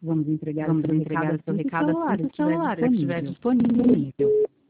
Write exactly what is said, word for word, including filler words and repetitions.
Vamos entregar Vamos o seu entregar recado o seu assim que o recado assim celular que o celular estiver estiver disponível. disponível.